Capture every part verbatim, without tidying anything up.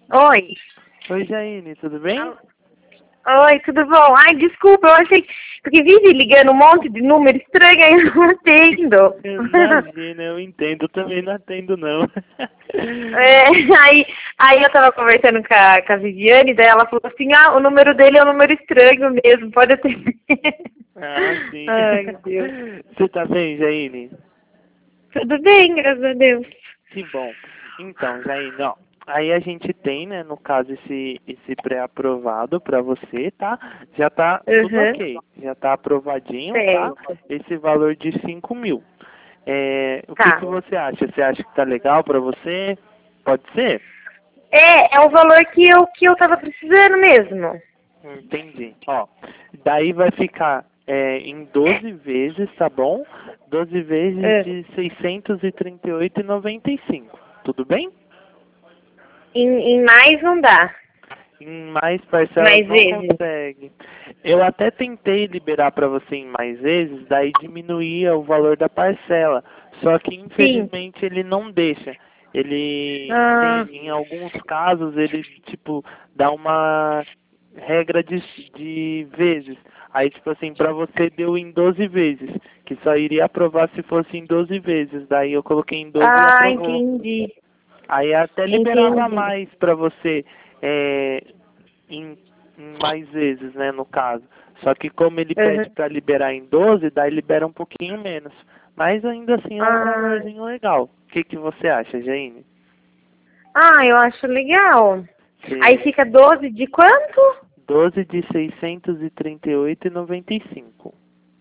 Oi. Oi, Jaine, tudo bem? Oi, tudo bom? Ai, desculpa, eu achei que... Porque vive ligando um monte de número estranho aí eu não atendo. Imagina, eu entendo, eu também não atendo, não. É, aí, aí eu tava conversando com a, com a Viviane, daí ela falou assim, ah, o número dele é um número estranho mesmo, pode atender. Ah, sim. Ai, meu Deus. Você tá bem, Jaine? Tudo bem, graças a Deus. Que bom. Então, Jaine, ó, aí a gente tem, né, no caso, esse, esse pré-aprovado pra você, tá? Já tá tudo Uhum. ok, já tá aprovadinho, tá? Certo. Esse valor de cinco mil. É, o que Tá. que você acha? Você acha que tá legal pra você? Pode ser? É, é o valor que eu, que eu tava precisando mesmo. Entendi. Ó, daí vai ficar é, em doze vezes, tá bom? doze vezes É. de seiscentos e trinta e oito e noventa e cinco. Tudo bem? Em, em mais não dá. Em mais parcelas Mais não vezes. consegue. Eu até tentei liberar para você em mais vezes, daí diminuía o valor da parcela. Só que Sim. infelizmente ele não deixa. Ele Ah, tem, em alguns casos, ele tipo dá uma regra de, de vezes. Aí tipo assim, para você deu em doze vezes, que só iria aprovar se fosse em doze vezes. Daí eu coloquei em doze e ah, aprovou. entendi. Aí até liberava Entendi. mais para você é, em, em mais vezes, né, no caso. Só que como ele pede Uhum. para liberar em doze, daí libera um pouquinho menos. Mas ainda assim é um Ah, valorzinho legal. O que, que você acha, Jaine? ah, eu acho legal. Aí Você- fica doze de quanto? doze de seiscentos e trinta e oito e noventa e cinco.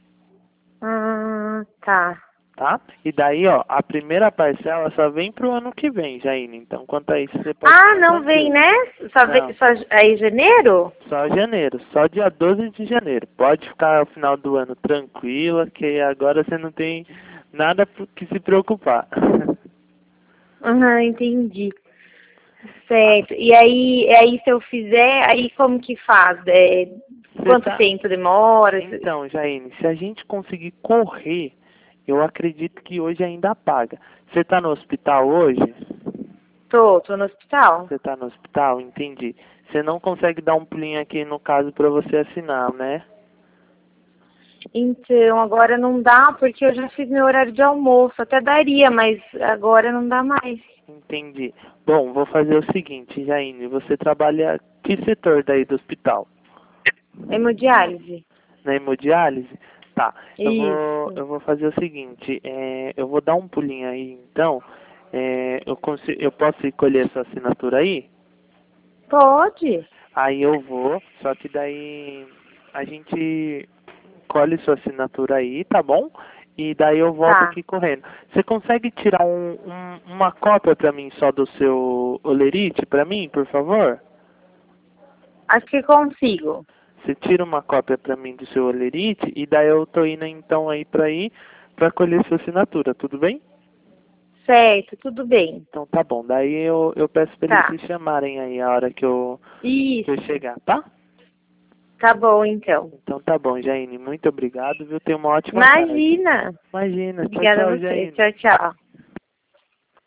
Ah, tá. Tá? E daí, ó, a primeira parcela só vem pro ano que vem, Jaine. Então, quanto a isso, você pode Ah, ficar não vem, tranquilo. né? Só vem, Não, só aí janeiro? só janeiro, só dia doze de janeiro. Pode ficar ao final do ano tranquila, que agora você não tem nada pro que se preocupar. Aham, entendi. Certo. E aí, aí se eu fizer, aí como que faz? É, Você quanto tá. tempo demora? Então, Jaine, se a gente conseguir correr, eu acredito que hoje ainda paga. Você tá no hospital hoje? Tô, tô no hospital. Você tá no hospital? Entendi. Você não consegue dar um pulinho aqui no caso para você assinar, né? Então, agora não dá porque eu já fiz meu horário de almoço. Até daria, mas agora não dá mais. Entendi. Bom, vou fazer o seguinte, Jaine, você trabalha que setor daí do hospital? Hemodiálise. Na hemodiálise? Tá. Eu vou, Isso. eu vou fazer o seguinte, é, eu vou dar um pulinho aí, então. É, eu, consigo, eu posso escolher sua assinatura aí? Pode. Aí eu vou, só que daí a gente colhe sua assinatura aí, tá bom? E daí eu volto Tá. aqui correndo. Você consegue tirar um, um- uma cópia pra mim só do seu olerite pra mim, por favor? Acho que consigo. Você tira uma cópia pra mim do seu olerite e daí eu tô indo então aí pra ir pra colher sua assinatura, tudo bem? Certo, tudo bem. Então tá bom. Daí eu, eu peço pra eles Tá. te chamarem aí a hora que eu, que eu Isso. chegar, tá? Tá bom, então. Então tá bom, Jaine. Muito obrigado, viu? Tenha uma ótima tarde. Imagina. Imagina. Tchau, Obrigada a tchau, você. Jaine. Tchau, tchau.